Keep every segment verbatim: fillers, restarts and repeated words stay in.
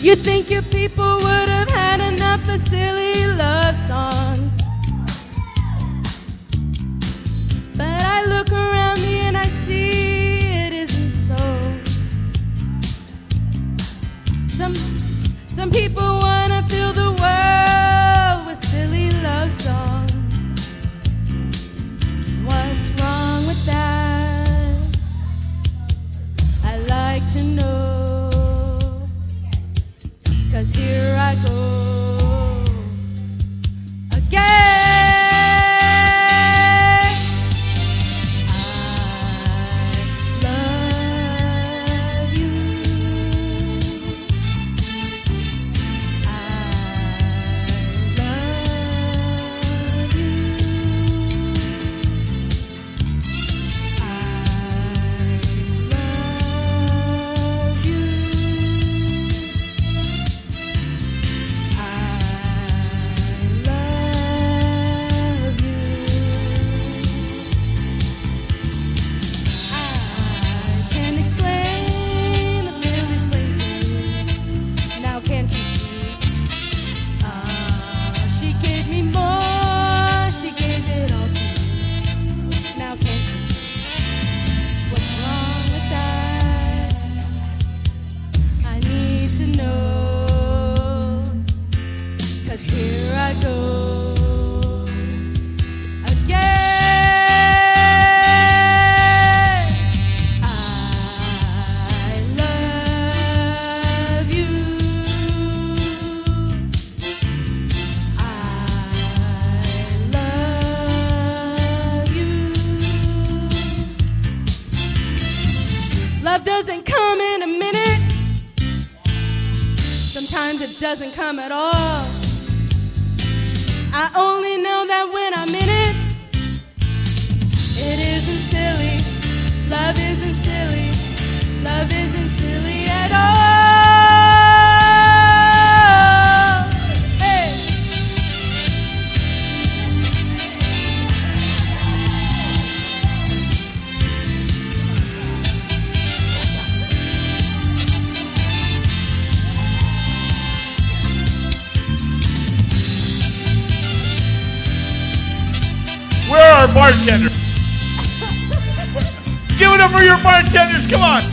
You think your people would have had enough of silly love songs, but I look around me and I see it isn't so. Some, some people want to fill the world with silly love songs. What's wrong with that? I like to know. 'Cause here I go again. I love you. I love you. I love you. Love doesn't come in a minute. Sometimes it doesn't come at all. I only know that when I'm in it, it isn't silly. Love isn't silly. Love isn't silly at all. Hey. Where are our bartenders? Give it up for your bartenders, come on.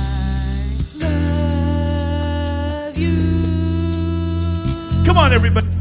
Come on, everybody.